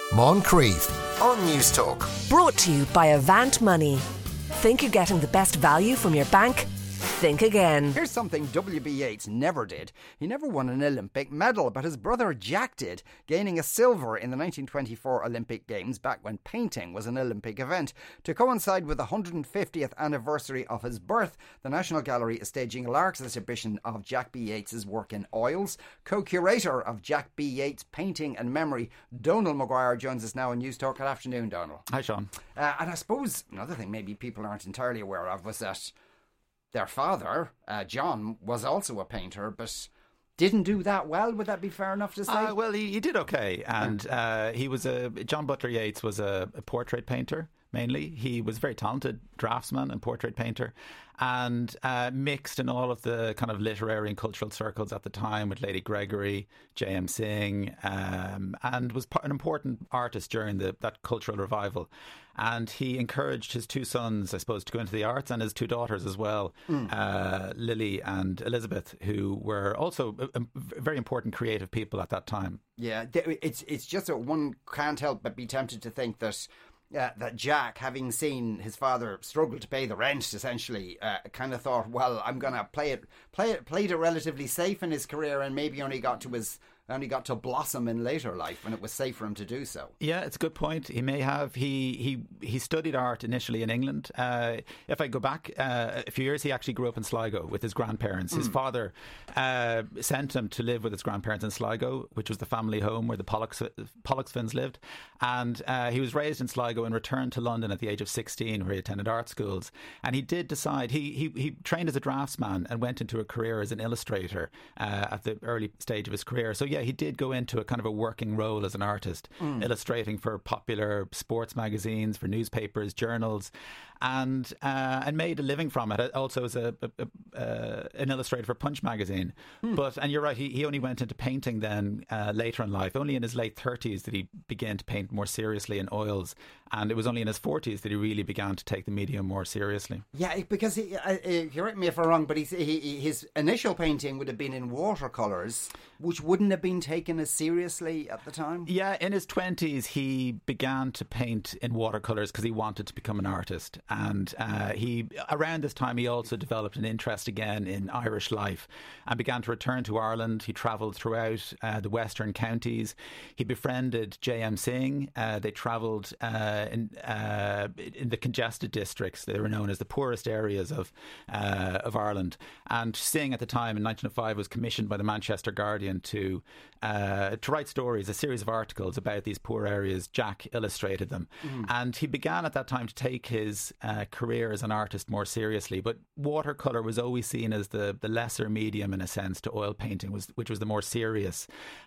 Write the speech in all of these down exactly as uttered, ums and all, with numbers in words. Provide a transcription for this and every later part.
Moncrief on News Talk. Brought to you by Avant Money. Think you're getting the best value from your bank? Think again. Here's something W B Yeats never did. He never won an Olympic medal, but his brother Jack did, gaining a silver in the nineteen twenty-four Olympic Games back when painting was an Olympic event. To coincide with the one hundred fiftieth anniversary of his birth, the National Gallery is staging a large exhibition of Jack B. Yeats's work in oils. Co-curator of Jack B. Yeats Painting and Memory, Donal Maguire, joins us now on News Talk. Good afternoon, Donal. Hi, Sean. Uh, and I suppose another thing maybe people aren't entirely aware of was that their father, uh, John, was also a painter, but didn't do that well. Would that be fair enough to say? Uh, well, he, he did okay. And uh, he was a John Butler Yeats was a, a portrait painter, mainly. He was a very talented draftsman and portrait painter, and uh, mixed in all of the kind of literary and cultural circles at the time with Lady Gregory, J M Singh, um, and was an important artist during the, that cultural revival. And he encouraged his two sons, I suppose, to go into the arts, and his two daughters as well, mm. uh, Lily and Elizabeth, who were also a, a very important creative people at that time. Yeah, it's it's just that one can't help but be tempted to think that Uh, that Jack, having seen his father struggle to pay the rent, essentially, uh, kind of thought, well, I'm going to play it, play it, played it relatively safe in his career, and maybe only got to his, only got to blossom in later life when it was safe for him to do so. Yeah, it's a good point. He may have. He he he studied art initially in England. Uh, if I go back uh, a few years, he actually grew up in Sligo with his grandparents. His mm. father uh, sent him to live with his grandparents in Sligo, which was the family home where the Pollux, Pollocksfins lived, and uh, he was raised in Sligo and returned to London at the age of sixteen, where he attended art schools. And he did decide, he he, he trained as a draftsman and went into a career as an illustrator uh, at the early stage of his career. So yeah, he did go into a kind of a working role as an artist, mm. illustrating for popular sports magazines, for newspapers, journals, and uh, and made a living from it. Also as a, a, a uh, an illustrator for Punch magazine. Mm. But and you're right, he, he only went into painting then uh, later in life. Only in his late thirties did he begin to paint more seriously in oils. And it was only in his forties that he really began to take the medium more seriously. Yeah, because, he, uh, correct me if I'm wrong, but he's, he, his initial painting would have been in watercolours, which wouldn't have been taken as seriously at the time? Yeah, in his twenties, he began to paint in watercolours because he wanted to become an artist. And uh, he around this time, he also developed an interest again in Irish life and began to return to Ireland. He travelled throughout uh, the western counties. He befriended J M Singh. Uh, they travelled Uh, in, uh, in the congested districts. They were known as the poorest areas of uh, of Ireland. And Singh at the time in nineteen oh five was commissioned by the Manchester Guardian to uh, to write stories, a series of articles about these poor areas. Jack illustrated them. Mm. And he began at that time to take his uh, career as an artist more seriously. But watercolour was always seen as the, the lesser medium in a sense to oil painting, was which was the more serious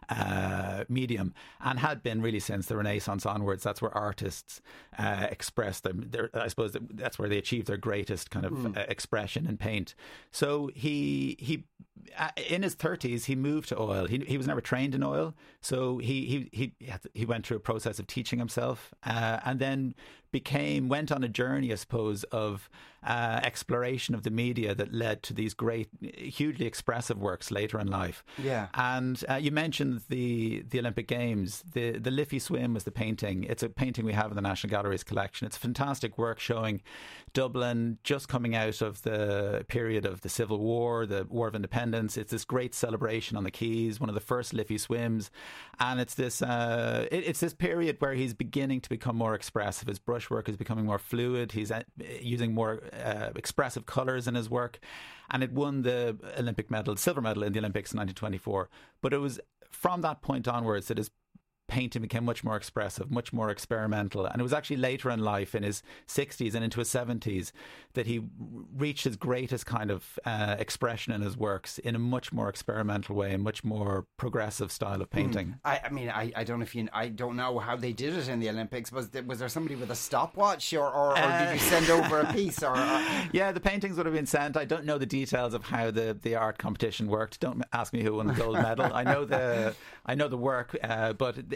uh, medium, and had been really since the Renaissance onwards. That's where artists Uh, express them. Their, I suppose that's where they achieve their greatest kind of mm. uh, expression in paint. So he he uh, in his thirties he moved to oil. He he was never trained in oil, so he he he he went through a process of teaching himself, uh, and then became went on a journey, I suppose, of uh, exploration of the media that led to these great, hugely expressive works later in life. Yeah. And uh, you mentioned the the Olympic Games. The the Liffey Swim was the painting. It's a painting we have in the National Gallery's collection. It's a fantastic work showing Dublin just coming out of the period of the Civil War, the War of Independence. It's this great celebration on the quays, one of the first Liffey Swims, and it's this uh, it, it's this period where he's beginning to become more expressive. His brushwork is becoming more fluid. He's uh, using more uh, expressive colours in his work, and it won the Olympic medal, silver medal in the Olympics in nineteen twenty-four. But it was from that point onwards that his painting became much more expressive, much more experimental. And it was actually later in life, in his sixties and into his seventies, that he reached his greatest kind of uh, expression in his works in a much more experimental way, a much more progressive style of painting. Mm. I, I mean, I, I don't know if you, I don't know how they did it in the Olympics. Was there, was there somebody with a stopwatch, or, or, or uh, did you send over a piece? Or, or yeah, the paintings would have been sent. I don't know the details of how the, the art competition worked. Don't ask me who won the gold medal. I know the I know the work, uh, but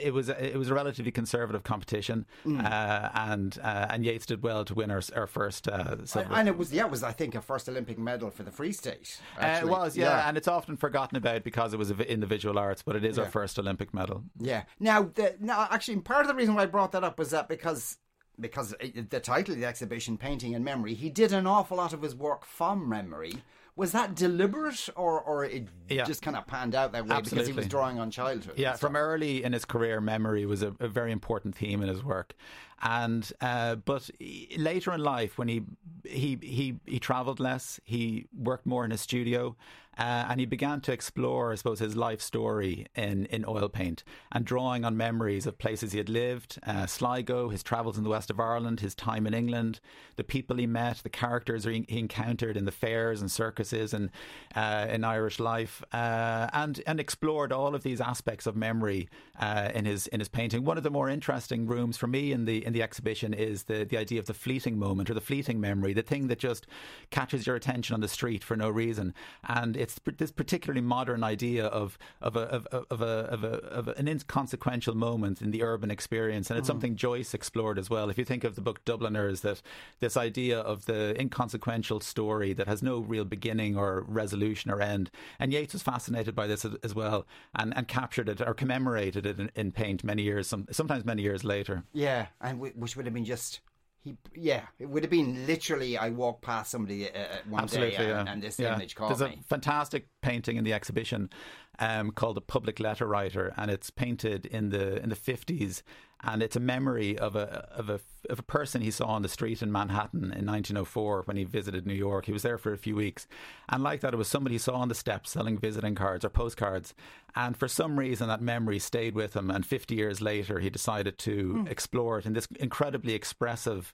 it was it was a relatively conservative competition, mm. uh, and uh, and Yates did well to win our, our first uh, silver. And it was yeah, it was I think a first Olympic medal for the Free State. Uh, it was yeah, yeah, and it's often forgotten about because it was in the visual arts, but it is yeah. our first Olympic medal. Yeah. Now, the, now, actually, part of the reason why I brought that up was that because. Because the title of the exhibition, Painting in Memory, he did an awful lot of his work from memory. Was that deliberate, or, or it yeah. just kind of panned out that way Absolutely. because he was drawing on childhood? Yeah, from early in his career, memory was a, a very important theme in his work. And uh, but later in life, when he he he he travelled less, he worked more in his studio, uh, and he began to explore, I suppose, his life story in, in oil paint and drawing on memories of places he had lived, uh, Sligo, his travels in the west of Ireland, his time in England, the people he met, the characters he, he encountered in the fairs and circuses and uh, in Irish life, uh, and and explored all of these aspects of memory uh, in his in his painting. One of the more interesting rooms for me in the in the exhibition is the the idea of the fleeting moment or the fleeting memory, the thing that just catches your attention on the street for no reason. And it's this particularly modern idea of of a of, of a of a of an inconsequential moment in the urban experience, and it's mm. something Joyce explored as well. If you think of the book Dubliners, that this idea of the inconsequential story that has no real beginning or resolution or end, and Yates was fascinated by this as well, and, and captured it or commemorated it in, in paint many years, some, sometimes many years later. Yeah, and w- which would have been just. He, yeah, it would have been literally I walked past somebody uh, one Absolutely, day yeah. and, and this yeah. image caught There's me. a fantastic painting in the exhibition um, called The Public Letter Writer, and it's painted in the in the fifties, and it's a memory of a of a of a person he saw on the street in Manhattan in nineteen oh four when he visited New York. He was there for a few weeks, and like that, it was somebody he saw on the steps selling visiting cards or postcards, and for some reason that memory stayed with him, and fifty years later he decided to mm. explore it in this incredibly expressive,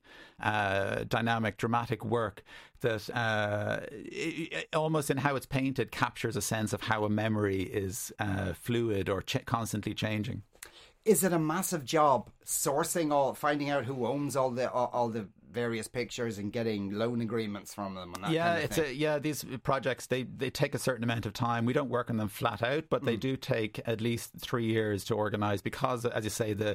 uh, dynamic, dramatic work that uh, it, almost in how it's painted captures a sense of how a memory is uh, fluid or ch- constantly changing. Is it a massive job sourcing all, finding out who owns all the all, all the various pictures and getting loan agreements from them? And that yeah, kind of it's thing? a, yeah. These projects they, they take a certain amount of time. We don't work on them flat out, but mm. they do take at least three years to organise because, as you say, the.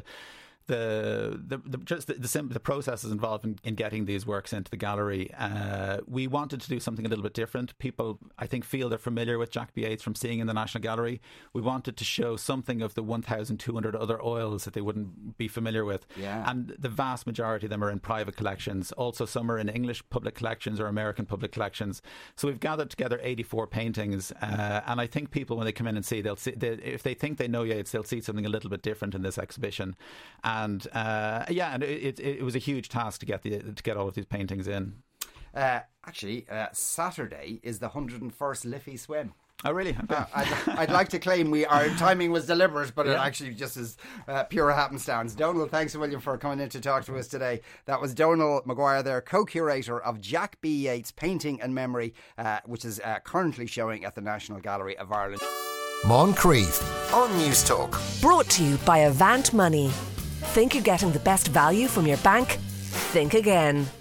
The, the the just the the, sim- the processes involved in, in getting these works into the gallery. Uh, we wanted to do something a little bit different. People, I think, feel they're familiar with Jack B. Yates from seeing in the National Gallery. We wanted to show something of the one thousand two hundred other oils that they wouldn't be familiar with. Yeah. And the vast majority of them are in private collections. Also, some are in English public collections or American public collections. So we've gathered together eighty-four paintings, uh, and I think people, when they come in and see, they'll see they, if they think they know Yates, they'll see something a little bit different in this exhibition. And uh, yeah, and it, it, it was a huge task to get the to get all of these paintings in. Uh, actually, uh, Saturday is the one hundred first Liffey swim. Oh, really? Okay. Uh, I'd, I'd like to claim we our timing was deliberate, but yeah. it actually just is uh, pure happenstance. Donal, thanks a million for coming in to talk to us today. That was Donal Maguire there, co-curator of Jack B. Yates Painting and Memory, uh, which is uh, currently showing at the National Gallery of Ireland. Moncrief on News Talk. Brought to you by Avant Money. Think you're getting the best value from your bank? Think again.